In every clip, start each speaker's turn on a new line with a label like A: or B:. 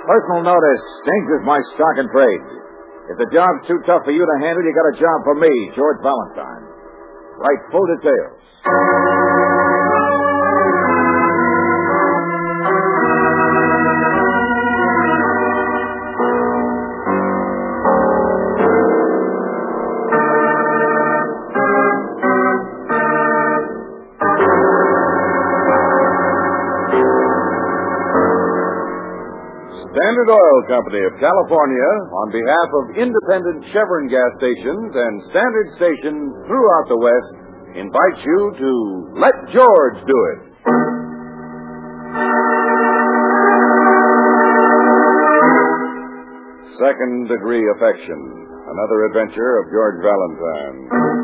A: Personal notice. Danger's my stock and trade. If the job's too tough for you to handle, you got a job for me, George Valentine. Write full details. Standard Oil Company of California, on behalf of independent Chevron gas stations and Standard stations throughout the West, invites you to Let George Do It. Second Degree Affection, another adventure of George Valentine.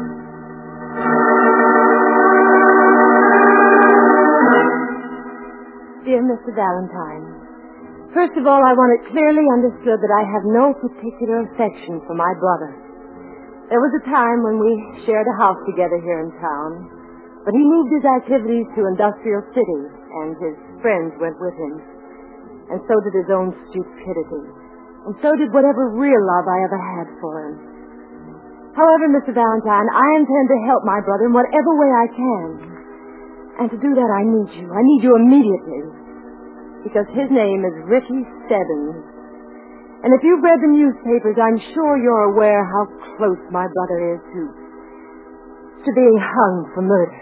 B: Dear Mr. Valentine, first of all, I want it clearly understood that I have no particular affection for my brother. There was a time when we shared a house together here in town, but he moved his activities to Industrial City, and his friends went with him. And so did his own stupidity. And so did whatever real love I ever had for him. However, Mr. Valentine, I intend to help my brother in whatever way I can. And to do that, I need you. I need you immediately. Because his name is Ricky Stebbins. And if you've read the newspapers, I'm sure you're aware how close my brother is to being hung for murder.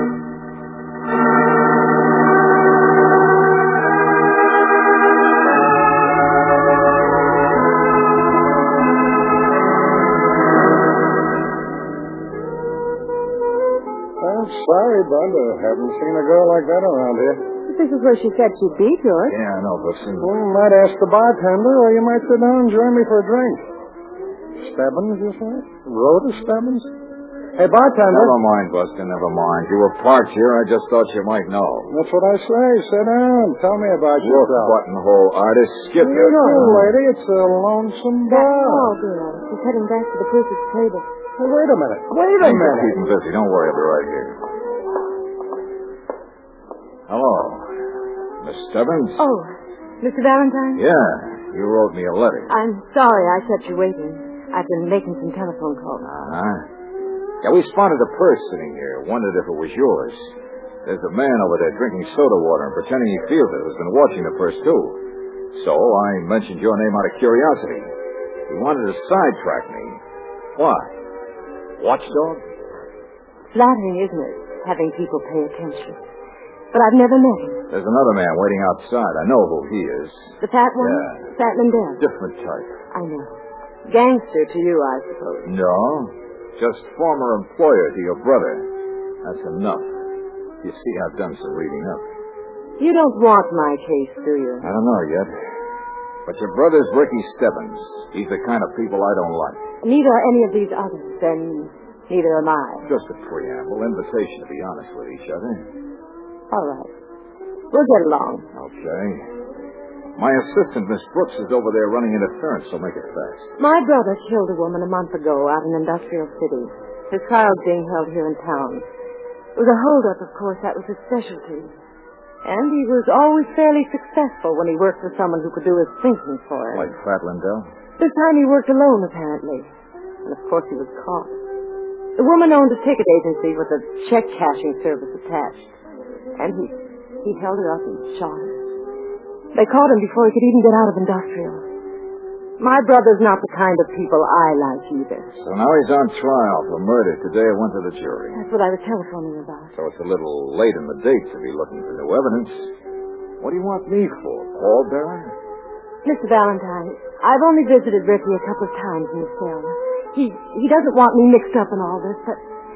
C: I'm sorry, Bud. I haven't seen a girl like that around here.
B: This is where she said she'd be, George.
A: Yeah, I know, Bussy.
C: Well, you might ask the bartender, or you might sit down and join me for a drink. Stebbins, you say? Rhoda Stebbins? Hey, bartender.
A: Never mind, Buster, never mind. You were parked here. I just thought you might know.
C: That's what I say. Sit down. Tell me about
A: Look,
C: yourself.
A: buttonhole artist, skip
C: You
A: your
C: know, lady, it's a lonesome bar.
B: Oh, girl. She's heading back to the purchase table.
C: Hey, wait a minute. Wait a minute.
A: Keep him busy. Don't worry, I'll be right here. Hello. Miss Stebbins?
B: Oh, Mr. Valentine?
A: Yeah, you wrote me a letter.
B: I'm sorry I kept you waiting. I've been making some telephone calls.
A: Uh-huh. Yeah, we spotted a purse sitting here. Wondered if it was yours. There's a man over there drinking soda water and pretending he feels it who's been watching the purse, too. So I mentioned your name out of curiosity. He wanted to sidetrack me. Why? Watchdog?
B: Flattering, isn't it, having people pay attention? But I've never met him.
A: There's another man waiting outside. I know who he is.
B: The fat one?
A: Yeah.
B: Fat Lindell?
A: Different type.
B: I know. Gangster to you, I suppose.
A: No. Just former employer to your brother. That's enough. You see, I've done some reading up.
B: You don't want my case, do you?
A: I don't know yet. But your brother's Ricky Stebbins. He's the kind of people I don't like.
B: Neither are any of these others, and neither am I.
A: Just a preamble, invitation to be honest with each other.
B: All right. We'll get along.
A: Okay. My assistant, Miss Brooks, is over there running interference, so make it fast.
B: My brother killed a woman a month ago out in Industrial City. His trial's being held here in town. It was a holdup, of course. That was his specialty. And he was always fairly successful when he worked for someone who could do his thinking for him.
A: Like Fat Lindell?
B: This time he worked alone, apparently. And, of course, he was caught. The woman owned a ticket agency with a check-cashing service attached. And he held her up and shot her. They caught him before he could even get out of Industrial. My brother's not the kind of people I like either.
A: So now he's on trial for murder. Today it went to the jury.
B: That's what I was telephoning about.
A: So it's a little late in the date to be looking for new evidence. What do you want me for, pallbearer?
B: Mr. Valentine, I've only visited Ricky a couple of times in his cell. He doesn't want me mixed up in all this, but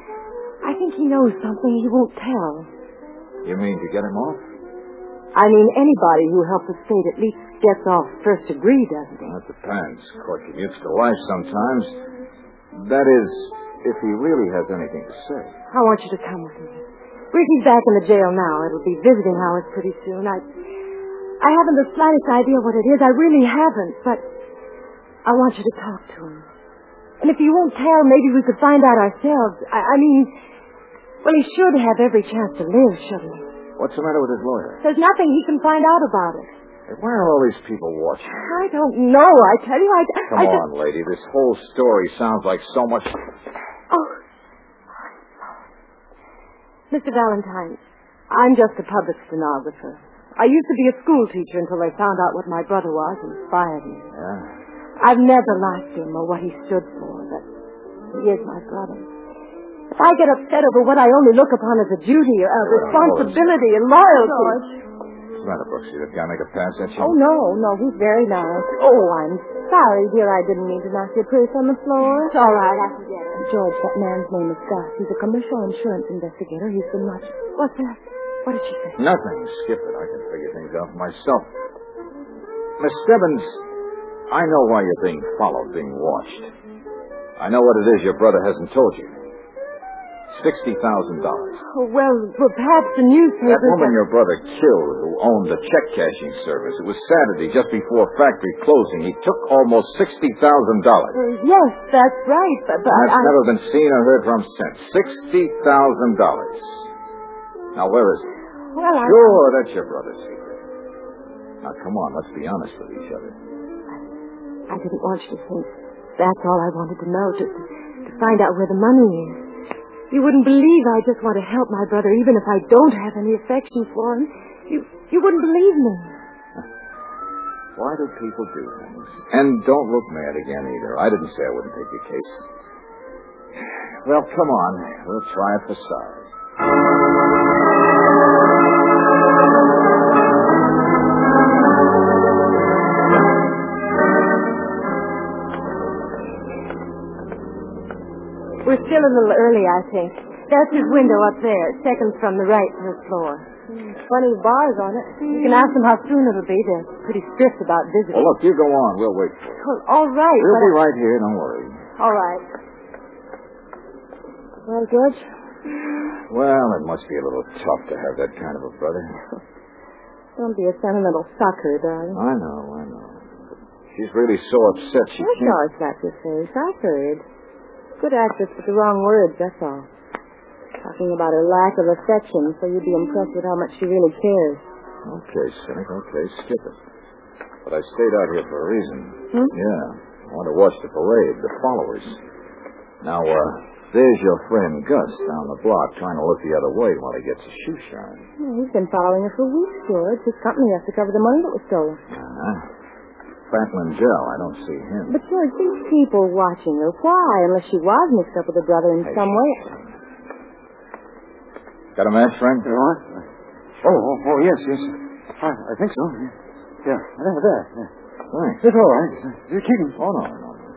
B: I think he knows something he won't tell.
A: You mean to get him off?
B: I mean, anybody who helps the state at least gets off first degree, doesn't he?
A: Well, that depends. Court commutes to life sometimes. That is, if he really has anything to say.
B: I want you to come with me. Ricky's back in the jail now. It'll be visiting hours pretty soon. I haven't the slightest idea what it is. I really haven't, but I want you to talk to him. And if you won't tell, maybe we could find out ourselves. I mean, well, he should have every chance to live, shouldn't he?
A: What's the matter with his lawyer?
B: There's nothing he can find out about it.
A: Hey, why are all these people watching?
B: I don't know. I tell you,
A: Come on, lady. This whole story sounds like so much...
B: Oh. Mr. Valentine, I'm just a public stenographer. I used to be a school teacher until they found out what my brother was and fired me.
A: Yeah?
B: I've never liked him or what he stood for, but he is my brother. If I get upset over what I only look upon as a duty, a responsibility, and loyalty...
A: What's the matter, Brooksy? Did guy make a pass at you?
B: Oh, no, he's very nice. Oh, I'm sorry, dear, I didn't mean to knock your purse on the floor. It's all right, I forget it. George, that man's name is Gus. He's a commercial insurance investigator. He's been watching... What's that? What did she say?
A: Nothing. Skip it. I can figure things out for myself. Miss Stebbins, I know why you're being followed, being watched. I know what it is your brother hasn't told you. $60,000.
B: Oh, well, perhaps the newspaper...
A: That woman your brother killed who owned the check cashing service, it was Saturday just before factory closing. He took almost $60,000.
B: Yes, that's right, but
A: I've never been seen or heard from since. $60,000. Now, where is he?
B: Well,
A: Sure, that's your brother's secret. Now, come on, let's be honest with each other.
B: I didn't want you to think that's all I wanted to know, just to find out where the money is. You wouldn't believe I just want to help my brother, even if I don't have any affection for him. You wouldn't believe me.
A: Why do people do things? And don't look mad again, either. I didn't say I wouldn't take your case. Well, come on. We'll try it for size.
B: We're still a little early, I think. That's his window up there, second from the right to the floor. Plenty of bars on it. You can ask them how soon it'll be. They're pretty strict about visiting.
A: Well, look, you go on. We'll wait for you.
B: Well, all right.
A: We'll be right here. Don't worry.
B: All right. Well, George?
A: Well, it must be a little tough to have that kind of a brother.
B: Don't be a sentimental sucker, darling.
A: I know. She's really so upset she
B: can't...
A: can't...
B: slap your face. I heard. Good actress with the wrong words, that's all. Talking about her lack of affection, so you'd be impressed with how much she really cares.
A: Okay, cynic, okay, skip it. But I stayed out here for a reason. Yeah, I want to watch the parade, the followers. Now, there's your friend Gus down the block trying to look the other way while he gets his shoe shine.
B: He's been following her for weeks, George. His company has to cover the money that was stolen.
A: Fat Lingell, I don't see him.
B: But, George, these people watching her, why? Unless she was mixed up with her brother in some way.
A: Got a match, friend?
C: What? Oh, yes. I think so. Yeah, there. Yeah.
A: Thanks.
C: It's all right. You're kidding.
A: Oh, no.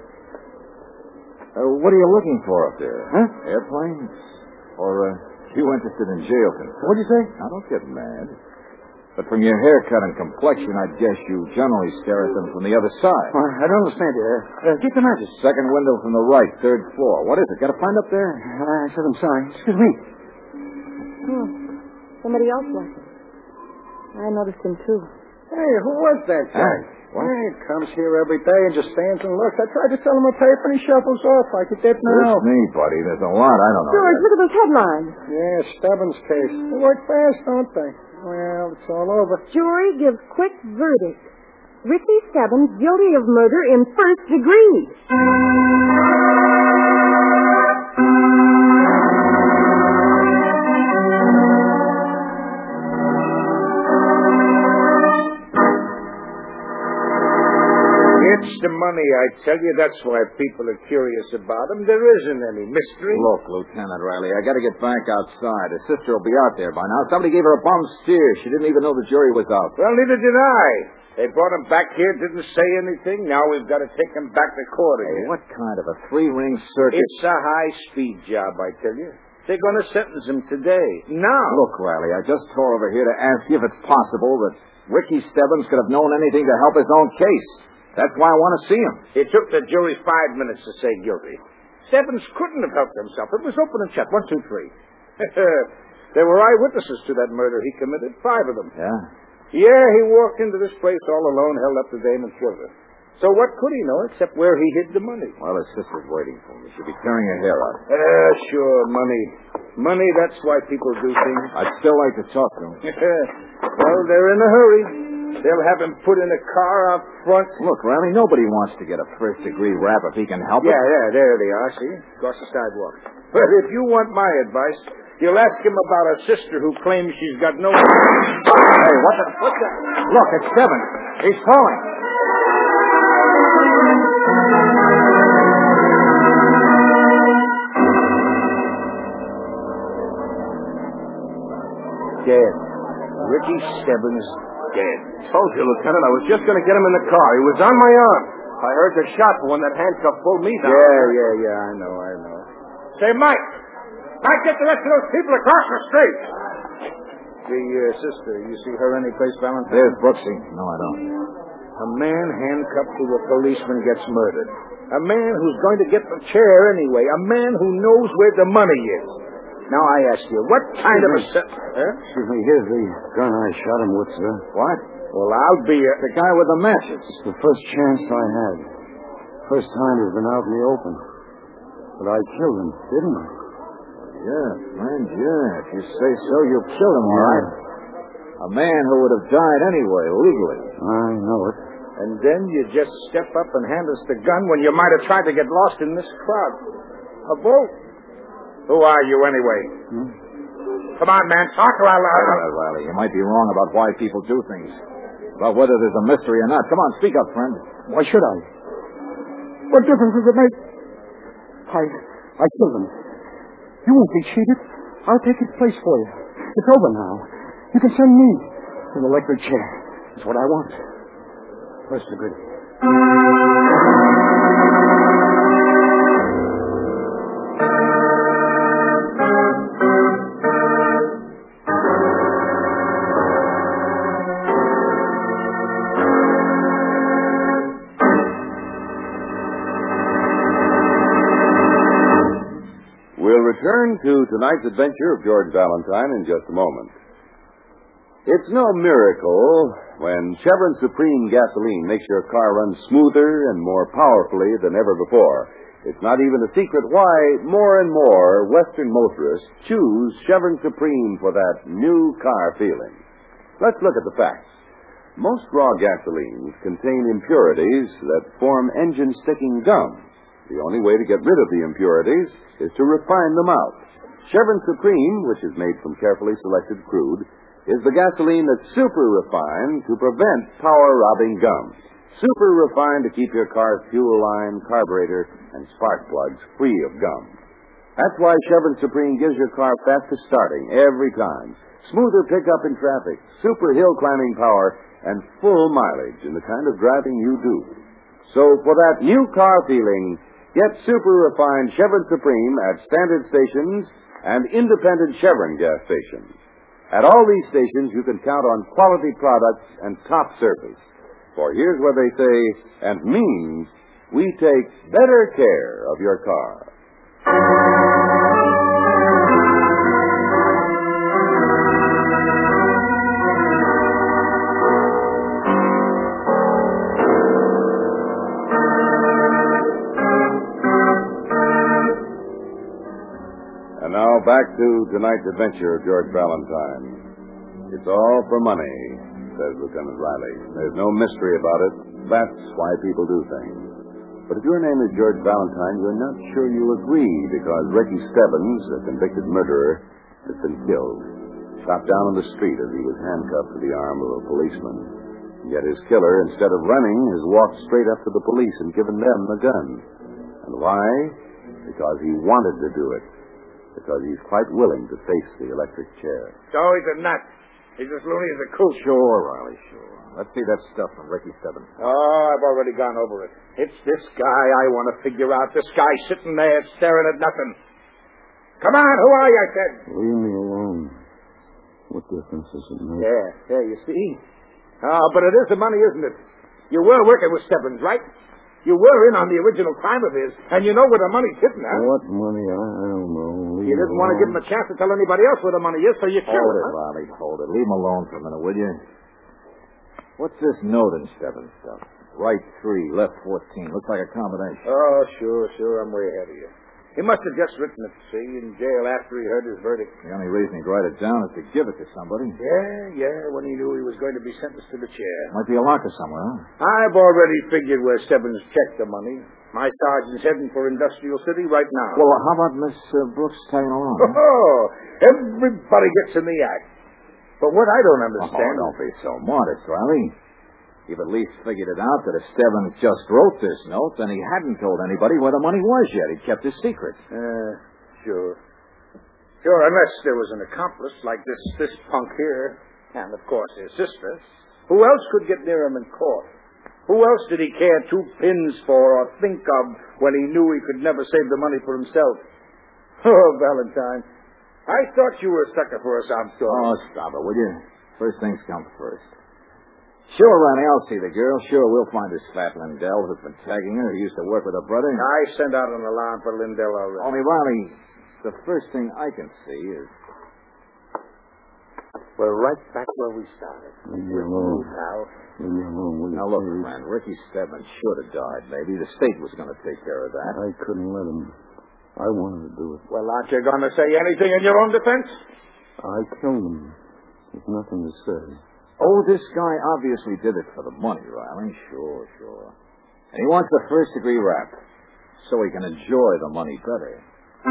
A: What are you looking for up there?
C: Huh?
A: Airplanes? Or, you interested in jail concerns?
C: What'd you say?
A: Now, don't get mad. But from your haircut and complexion, I'd guess you generally stare at them from the other side.
C: Well, I don't understand you. Get the matches.
A: Second window from the right, third floor. What is it? Got a friend up there?
C: I said I'm sorry. Excuse me.
B: Somebody else watching. I noticed him, too.
C: Hey, who was that guy?
A: What?
C: He comes here every day and just stands and looks. I tried to sell him a paper and he shuffles off like he did now.
A: It's me, buddy. There's a lot I don't know.
B: George, look at those headlines.
C: Yeah, Stebbins case. They work fast, don't they? Well, it's all over.
B: Jury gives quick verdict. Ricky Stebbins guilty of murder in first degree.
D: It's the money, I tell you. That's why people are curious about him. There isn't any mystery.
A: Look, Lieutenant Riley, I got to get back outside. Her sister will be out there by now. Somebody gave her a bum steer. She didn't even know the jury was out.
D: Well, neither did I. They brought him back here, didn't say anything. Now we've got to take him back to court again.
A: Hey, what kind of a three-ring circus?
D: It's a high-speed job, I tell you. They're going to sentence him today. Now.
A: Look, Riley, I just tore over here to ask you if it's possible that Ricky Stebbins could have known anything to help his own case. That's why I want to see him.
D: It took the jury 5 minutes to say guilty. Stebbins couldn't have helped himself. It was open and shut. 1, 2, 3. There were eyewitnesses to that murder he committed. 5 of them.
A: Yeah?
D: Yeah, he walked into this place all alone, held up the dame and killed her. So what could he know except where he hid the money?
A: Well, his sister's waiting for me. She'll be tearing her hair out.
D: Sure, money. Money, that's why people do things.
A: I'd still like to talk to him.
D: Well, they're in a hurry. They'll have him put in a car out front.
A: Look, Riley, nobody wants to get a first-degree rap if he can help it.
D: Yeah, there they are, see? Across the sidewalk. But if you want my advice, you'll ask him about a sister who claims she's got no...
A: Hey, what's that? Look, it's Stebbins. He's calling.
D: Dead. Ricky Stebbins dead.
E: Told you, Lieutenant. I was just going to get him in the car. He was on my arm. I heard the shot when that handcuff pulled me down.
D: Yeah. I know. Say, Mike, get the rest of those people across the street. The sister, you see her anyplace, Valentine?
A: There's Brooksy. No, I don't.
D: A man handcuffed to a policeman gets murdered. A man who's going to get the chair anyway. A man who knows where the money is. Now, I ask you, what kind of a...
C: Excuse me, here's the gun I shot him with, sir.
A: What?
D: Well, I'll be
A: the guy with the matches.
C: It's the first chance I had. First time he's been out in the open. But I killed him, didn't I?
A: Yeah, friend, yeah. If you say so, you killed him, all right. A man who would have died anyway, legally.
C: I know it.
D: And then you just step up and hand us the gun when you might have tried to get lost in this crowd. A vote. Who are you, anyway? Come on, man. Talk or I'll...
A: Riley, you might be wrong about why people do things. About whether there's a mystery or not. Come on, speak up, friend.
C: Why should I? What difference does it make? I killed him. You won't be cheated. I'll take his place for you. It's over now. You can send me an electric chair. That's what I want. First degree.
F: Return to tonight's adventure of George Valentine in just a moment. It's no miracle when Chevron Supreme gasoline makes your car run smoother and more powerfully than ever before. It's not even a secret why more and more Western motorists choose Chevron Supreme for that new car feeling. Let's look at the facts. Most raw gasolines contain impurities that form engine-sticking gum. The only way to get rid of the impurities is to refine them out. Chevron Supreme, which is made from carefully selected crude, is the gasoline that's super refined to prevent power-robbing gum. Super refined to keep your car's fuel line, carburetor, and spark plugs free of gum. That's why Chevron Supreme gives your car faster starting every time, smoother pickup in traffic, super hill climbing power, and full mileage in the kind of driving you do. So for that new car feeling, get super refined Chevron Supreme at standard stations and independent Chevron gas stations. At all these stations, you can count on quality products and top service. For here's what they say and means: we take better care of your car. And now back to tonight's adventure of George Valentine. It's all for money, says Lieutenant Riley. There's no mystery about it. That's why people do things. But if your name is George Valentine, you're not sure you agree because Ricky Stebbins, a convicted murderer, has been killed. Shot down on the street as he was handcuffed to the arm of a policeman. Yet his killer, instead of running, has walked straight up to the police and given them the gun. And why? Because he wanted to do it. Because he's quite willing to face the electric chair.
D: So he's a nut. He's as loony as a coot.
A: Sure, Riley, sure. Let's see that stuff from Ricky Stebbins.
D: Oh, I've already gone over it. It's this guy I want to figure out. This guy sitting there staring at nothing. Come on, who are you, I said?
C: Leave me alone. What difference does it make?
D: Yeah, you see? But it is the money, isn't it? You were working with Stebbins, right? You were in on the original crime of his, and you know where the money's hidden, huh?
C: What money? I don't know.
D: You didn't want to give him a chance to tell anybody else where the money is, so you killed
A: Hold
D: him.
A: it, Riley, hold it. Leave him alone for a minute, will you? What's this note in Stebbins' stuff? Right 3, left 14. Looks like a combination.
D: Oh, sure. I'm way ahead of you. He must have just written it, see, in jail after he heard his verdict.
A: The only reason he'd write it down is to give it to somebody.
D: Yeah, when he knew he was going to be sentenced to the chair.
A: Might be a locker somewhere, huh?
D: I've already figured where Stebbins checked the money. My sergeant's heading for Industrial City right now.
A: Well, how about Miss Brooks tagging along?
D: Oh, everybody gets in the act. But what I don't understand...
A: Oh, don't be so modest, Riley. You've at least figured it out that if Stebbins just wrote this note, then he hadn't told anybody where the money was yet. He'd kept his secret.
D: Sure. Sure, unless there was an accomplice like this punk here, and, of course, his sister. Who else could get near him in court? Who else did he care 2 pins for or think of when he knew he could never save the money for himself? Oh, Valentine, I thought you were a sucker for us outdoors.
A: Oh, stop it, will you? First things come first. Sure, Ronnie, I'll see the girl. Sure, we'll find this fat Lindell who's been tagging her, who used to work with her brother.
D: I sent out an alarm for Lindell already.
A: Only, Riley, the first thing I can see is...
D: We're right back where we started.
C: Leave me alone. Leave me alone, will you?
A: Now, look, friend, Ricky Stebbins should have died, maybe. The state was going to take care of that.
C: I couldn't let him. I wanted to do it.
D: Well, aren't you going to say anything in your own defense?
C: I killed him. There's nothing to say.
A: Oh, this guy obviously did it for the money, Riley. Sure. And he wants the first-degree rap so he can enjoy the money better.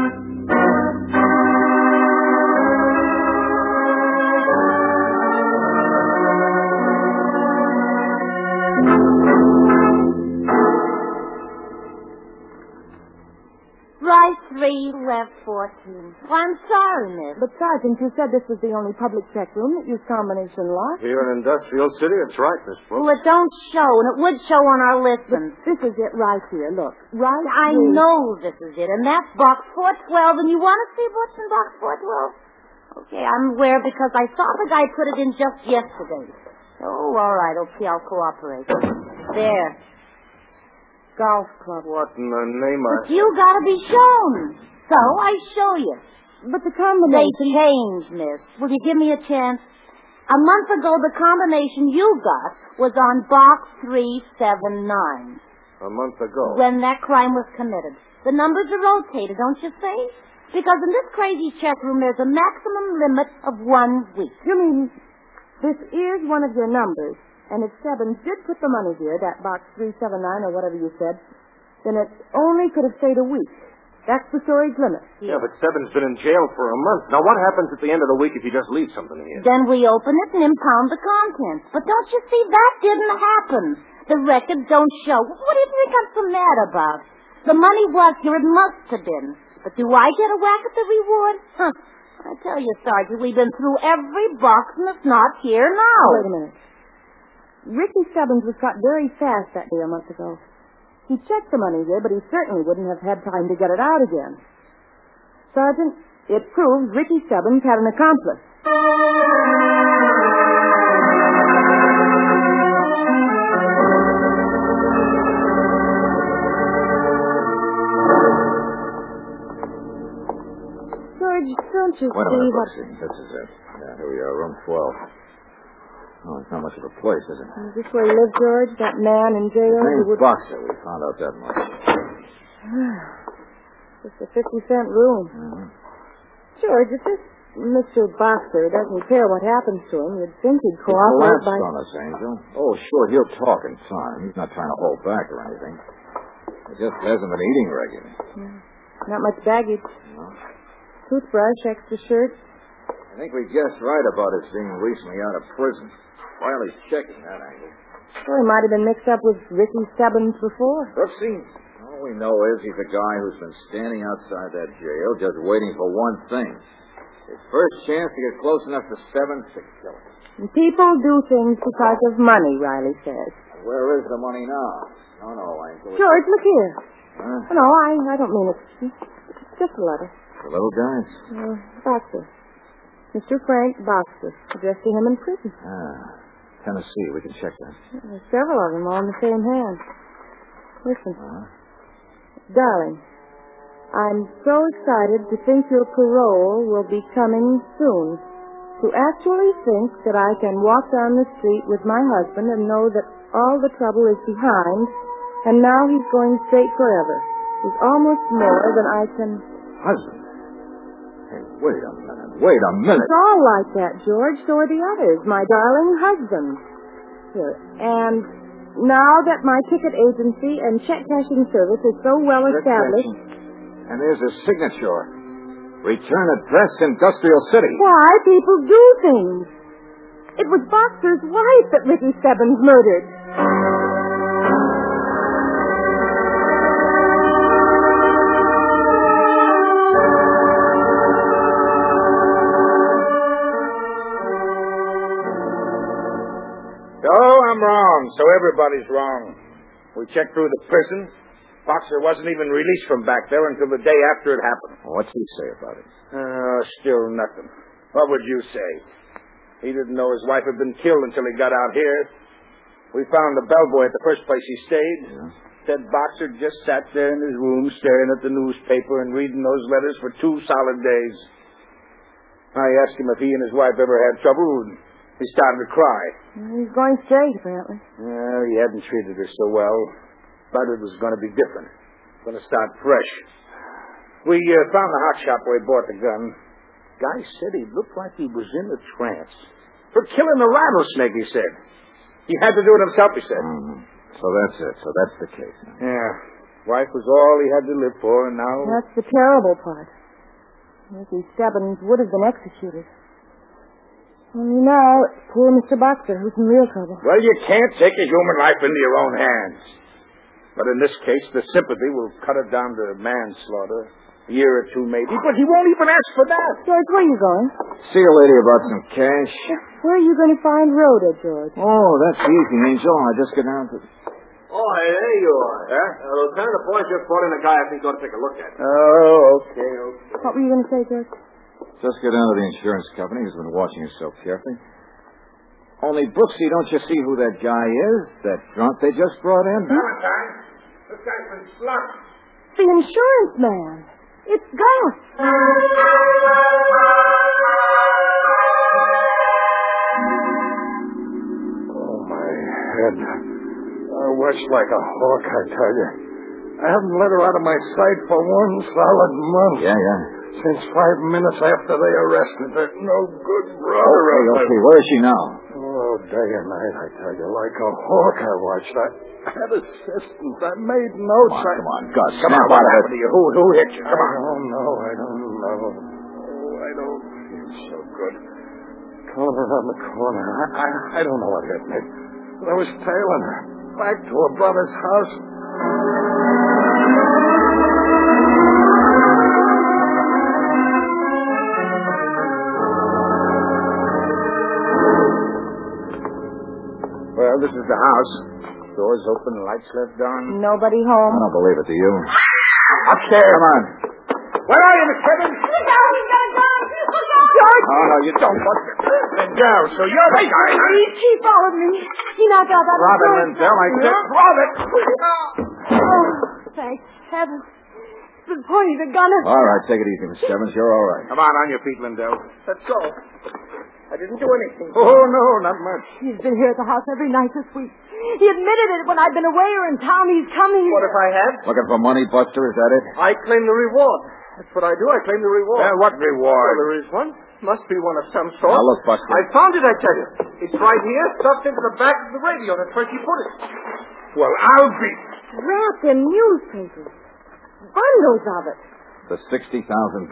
B: Right 3, left 14. Well, I'm sorry, miss.
G: But, Sergeant, you said this was the only public check room that used combination lock.
E: Here in Industrial City, it's right, Miss Brooks.
B: Well, it don't show, and it would show on our listings.
G: This is it right here. Look. Right
B: I
G: here.
B: know this is it, and that's box 412, and you want to see what's in box 412? Okay, I'm aware because I saw the guy put it in just yesterday. Oh, all right, okay, I'll cooperate. There. Golf club.
E: What in the name of...
B: But you gotta be shown. So I show you.
G: But the combination...
B: They changed, miss. Will you give me a chance? A month ago, the combination you got was on box 379.
E: A month ago?
B: When that crime was committed. The numbers are rotated, don't you see? Because in this crazy check room, there's a maximum limit of 1 week.
G: You mean this is one of your numbers? And if Stebbins did put the money here, that box 379 or whatever you said, then it only could have stayed a week. That's the storage limit.
E: Yeah, but Stebbins been in jail for a month. Now, what happens at the end of the week if you just leave something here?
B: Then we open it and impound the contents. But don't you see, that didn't happen. The records don't show. What do you think I'm so mad about? The money was here. It must have been. But do I get a whack at the reward? Huh. I tell you, Sergeant, we've been through every box and it's not here now.
G: Wait a minute. Ricky Stebbins was caught very fast that day a month ago. He checked the money here, but he certainly wouldn't have had time to get it out again. Sergeant, it proves Ricky Stebbins had an accomplice. George, don't you
A: Wait a
G: see
A: minute,
G: what...
A: Brooksy. This is it. Yeah, here we are, room 12. Oh, it's not much of a place, is it?
G: Is this where he lived, George? That man in jail?
A: Name's Boxer. We found out that much.
G: Just a 50-cent room.
A: Mm-hmm.
G: George, if this Mr. Boxer doesn't care what happens to him, you'd think he'd
A: He
G: cooperate
A: collapsed on us, Angel. Oh, sure, he'll talk in time. He's not trying to hold back or anything. He just hasn't been eating regularly.
G: Not much baggage.
A: No.
G: Toothbrush, extra shirt.
A: I think we guessed right about his being recently out of prison. Riley's checking that angle.
G: Well, he might have been mixed up with Ricky Stebbins before.
A: Brooksy, all we know is he's a guy who's been standing outside that jail just waiting for one thing. His first chance to get close enough to Stebbins to kill him.
G: And people do things because of money, Riley says.
A: Where is the money now? No, Angel.
G: George, look here.
A: Huh?
G: No, I don't mean it. It's just a letter.
A: The little guys?
G: Boxer. Mr. Frank Boxer. Addressed to him in prison.
A: Tennessee. We can check that.
G: There's several of them all in the same hand. Listen. Darling, I'm so excited to think your parole will be coming soon. To actually think that I can walk down the street with my husband and know that all the trouble is behind, and now he's going straight forever. is almost more than I can...
A: Husband? Hey, wait a minute.
G: It's all like that, George. So are the others, my darling husband. Here, and now that my ticket agency and check cashing service is so well established...
A: And there's a signature. Return address, Industrial City.
G: Why people do things. It was Boxer's wife that Ricky Stebbins murdered.
D: So I'm wrong. So everybody's wrong. We checked through the prison. Boxer wasn't even released from back there until the day after it happened.
A: What's he say about it?
D: Still nothing. What would you say? He didn't know his wife had been killed until he got out here. We found the bellboy at the first place he stayed.
A: Yeah.
D: Said Boxer just sat there in his room staring at the newspaper and reading those letters for 2 solid days. I asked him if he and his wife ever had trouble, and he started to cry.
G: He's going straight, apparently.
D: Well, he hadn't treated her so well, but it was going to be different. Going to start fresh. We found the hot shop where he bought the gun. Guy said he looked like he was in a trance. For killing a rattlesnake, he said. He had to do it himself, he said.
A: Mm-hmm. So that's it. So that's the case.
D: Yeah. Wife was all he had to live for, and now...
G: That's the terrible part. Ricky Stebbins would have been executed. Only now, it's poor Mr. Boxer who's in real trouble.
D: Well, you can't take a human life into your own hands. But in this case, the sympathy will cut it down to manslaughter. A year or two, maybe. But he won't even ask for that.
G: George, where are you going?
A: See a lady about some cash.
G: Where are you going to find Rhoda, George?
A: Oh, that's easy, Angel. I just get down to...
E: Oh, hey, there you are. Huh? Lieutenant, the boys just brought in a guy I think you ought to take a look at.
D: Oh, okay.
G: What were you going to say, George?
A: Just get down to the insurance company who's been watching us so carefully. Only, Brooksy, don't you see who that guy is? That drunk they just brought in?
D: Valentine, this guy's been slumped.
G: The insurance man. It's Gus.
C: Oh, my head. I watched like a hawk, I tell you. I haven't let her out of my sight for 1 solid month.
A: Yeah.
C: Since 5 minutes after they arrested that no good brother of mine.
A: Okay. Where is she now?
C: Oh, day and night, I tell you, like a hawk I watched. I had assistance. I made notes.
A: Come on, Gus.
D: Come on, what happened to you? Who hit you? Come on.
C: I don't know. Oh, I don't feel so good. Calling her on the corner. I don't know what hit me. But I was tailing her back to her brother's house.
D: Well, this is the house. Doors open, lights left on.
G: Nobody
A: I
G: home.
A: don't believe it. Do you?
D: Upstairs. Come on. Where are you, Miss Evans?
B: Look out, he's got a gun! Look out!
G: George!
D: Oh, no, you don't. Lindell, so you're the guy, huh?
B: He followed me. He knocked out that
D: Robin
B: door.
D: Lindell, I said, Robin!
B: Oh, thank heaven. He was pointing the gun at...
A: All right, take it easy, Miss Stebbins. You're all right.
D: Come on your feet, Lindell.
C: Let's go. I didn't do anything.
D: Oh, no, not much.
B: He's been here at the house every night this week. He admitted it when I've been away or in town. He's coming.
C: What if I had?
A: Looking for money, Buster? Is that it?
C: I claim the reward. That's what I do. I claim the reward.
D: What reward?
C: Well, there is one. Must be one of some sort.
A: Now, look, Buster.
C: I found it, I tell you. It's right here, stuffed into the back of the radio. That's where she put it.
D: Well, I'll be...
G: Wrapped in newspapers. Bundles of it.
A: The $60,000.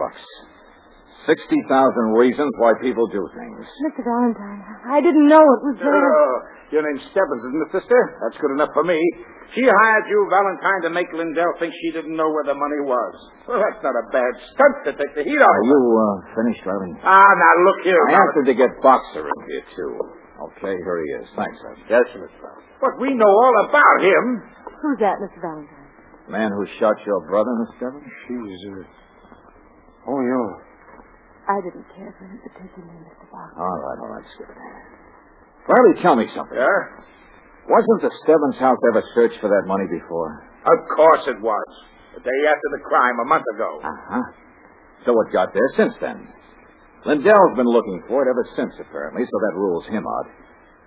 A: 60,000 reasons why people do things.
B: Mr. Valentine, I didn't know it was there.
D: Your name's Stebbins, isn't it, sister? That's good enough for me. She hired you, Valentine, to make Lindell think she didn't know where the money was. Well, that's not a bad stunt to take the heat off.
A: Are you finished, Riley?
D: Now look here.
A: I asked him to get Boxer in here, too. Okay, here he is. Thanks, sir.
D: Yes, Miss Valentine. But we know all about him.
B: Who's that, Mr. Valentine?
A: Man who shot your brother, Miss Stebbins?
C: She's, Oh, yeah.
B: I didn't care for him particularly, Mr. Box.
A: All right, skip it. Riley, tell me something.
D: Yeah?
A: Wasn't the Stebbins house ever searched for that money before?
D: Of course it was. The day after the crime, a month ago.
A: Uh-huh. So it got there since then. Lindell's been looking for it ever since, apparently, so that rules him out.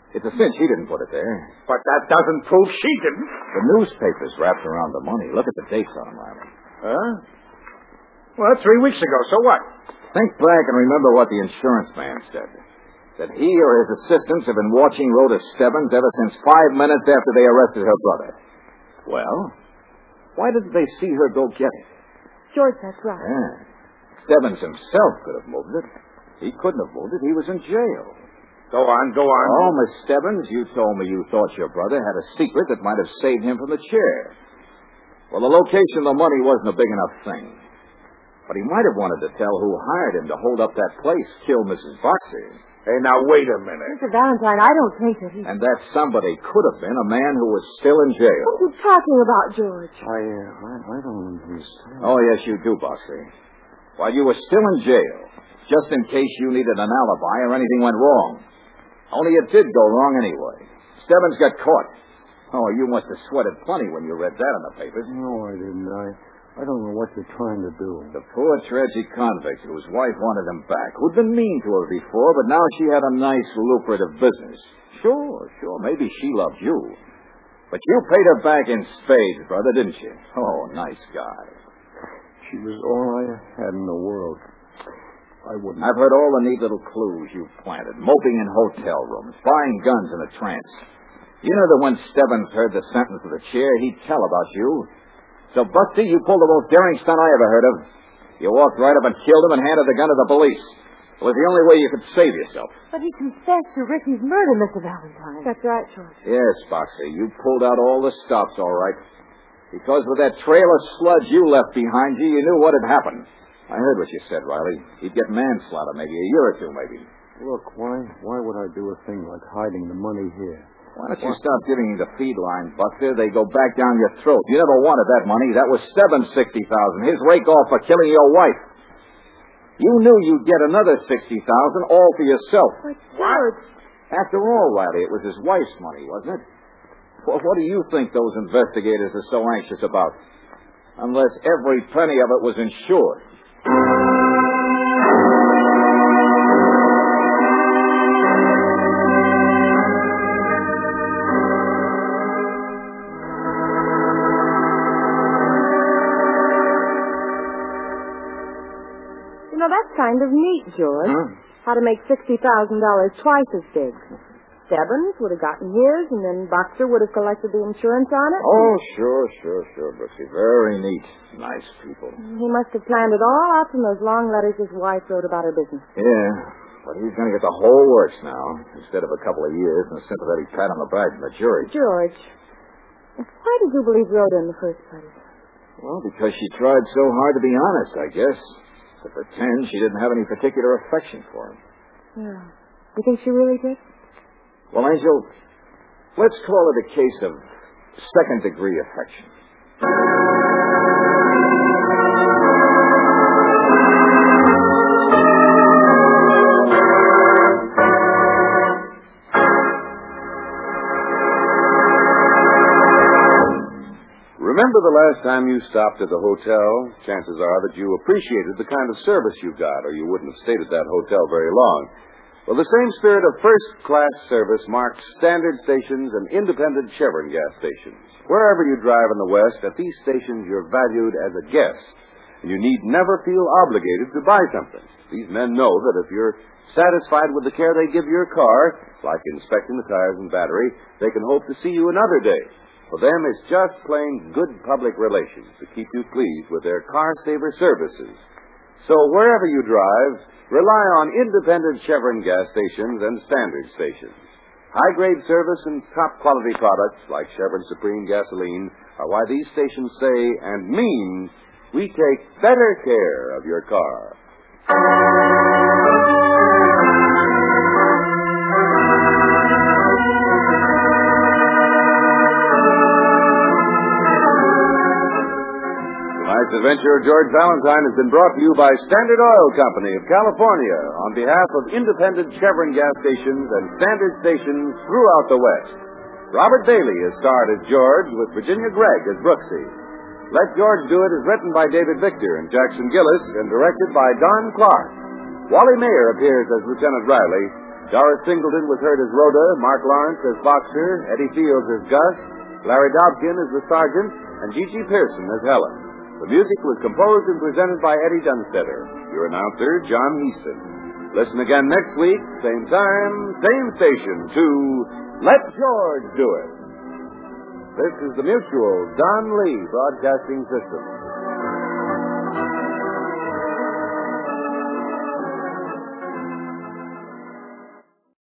A: It's a cinch he didn't put it there.
D: But that doesn't prove she didn't.
A: The newspapers wrapped around the money. Look at the dates on them, Riley.
D: Huh? Well, 3 weeks ago, so what?
A: Think back and remember what the insurance man said. That he or his assistants have been watching Rhoda Stebbins ever since 5 minutes after they arrested her brother. Well, why didn't they see her go get it?
B: George, that's right.
A: Yeah. Stebbins himself could have moved it. He couldn't have moved it. He was in jail.
D: Go on.
A: Oh, Miss Stebbins, you told me you thought your brother had a secret that might have saved him from the chair. Well, the location of the money wasn't a big enough thing. But he might have wanted to tell who hired him to hold up that place, kill Mrs. Boxer.
D: Hey, now, wait a minute.
B: Mr. Valentine, I don't think that he...
A: And that somebody could have been a man who was still in jail.
B: What are you talking about, George?
C: I don't understand.
A: Oh, yes, you do, Boxer. While you were still in jail, just in case you needed an alibi or anything went wrong. Only it did go wrong anyway. Stebbins got caught. Oh, you must have sweated plenty when you read that in the papers.
C: No, I didn't. I don't know what you're trying to do.
A: The poor, tragic convict whose wife wanted him back, who'd been mean to her before, but now she had a nice, lucrative business. Sure, maybe she loved you. But you paid her back in spades, brother, didn't you? Oh, nice guy.
C: She was all I had in the world. I wouldn't...
A: I've heard all the neat little clues you've planted. Moping in hotel rooms, buying guns in a trance. You know that when Stebbins heard the sentence of the chair, he'd tell about you. So, Busty, you pulled the most daring stunt I ever heard of. You walked right up and killed him and handed the gun to the police. It was the only way you could save yourself.
B: But he confessed to Ricky's murder, Mr. Valentine.
G: That's right, George.
A: Yes, Boxer, you pulled out all the stops, all right. Because with that trail of sludge you left behind you, you knew what had happened. I heard what you said, Riley. You'd get manslaughter maybe, a year or two maybe.
C: Look, why would I do a thing like hiding the money here?
A: Why don't you stop giving me the feed line, Buster? They go back down your throat. You never wanted that money. That was Stebbins' $60,000. His rake-off for killing your wife. You knew you'd get another $60,000 all for yourself.
B: But, George...
A: After all, Riley, it was his wife's money, wasn't it? Well, what do you think those investigators are so anxious about? Unless every penny of it was insured.
G: You know, that's kind of neat, George.
A: Huh?
G: How to make $60,000 twice as big. Stebbins would have gotten his, and then Boxer would have collected the insurance on it.
A: Oh, sure, Brooksy. Very neat. Nice people.
G: He must have planned it all out from those long letters his wife wrote about her business.
A: Yeah, but he's going to get the whole works now, instead of a couple of years and a sympathetic pat on the back from the jury.
G: George, why did you believe Rhoda in the first place?
A: Well, because she tried so hard to be honest, I guess. To pretend she didn't have any particular affection for him.
G: Yeah. You think she really did?
A: Well, Angel, let's call it a case of second-degree affection.
F: Remember the last time you stopped at the hotel? Chances are that you appreciated the kind of service you got, or you wouldn't have stayed at that hotel very long. Well, the same spirit of first-class service marks standard stations and independent Chevron gas stations. Wherever you drive in the West, at these stations you're valued as a guest, and you need never feel obligated to buy something. These men know that if you're satisfied with the care they give your car, like inspecting the tires and battery, they can hope to see you another day. For them, it's just plain good public relations to keep you pleased with their car-saver services. So wherever you drive, rely on independent Chevron gas stations and standard stations. High-grade service and top-quality products like Chevron Supreme gasoline are why these stations say and mean we take better care of your car. Tonight's adventure of George Valentine has been brought to you by Standard Oil Company of California on behalf of independent Chevron gas stations and standard stations throughout the West. Robert Bailey is starred as George with Virginia Gregg as Brooksy. Let George Do It is written by David Victor and Jackson Gillis and directed by Don Clark. Wally Mayer appears as Lieutenant Riley, Doris Singleton was heard as Rhoda, Mark Lawrence as Boxer, Eddie Fields as Gus, Larry Dobkin as the Sergeant, and Gigi Pearson as Helen. The music was composed and presented by Eddie Dunstetter. Your announcer, John Heaston. Listen again next week, same time, same station, to Let George Do It. This is the Mutual Don Lee Broadcasting System.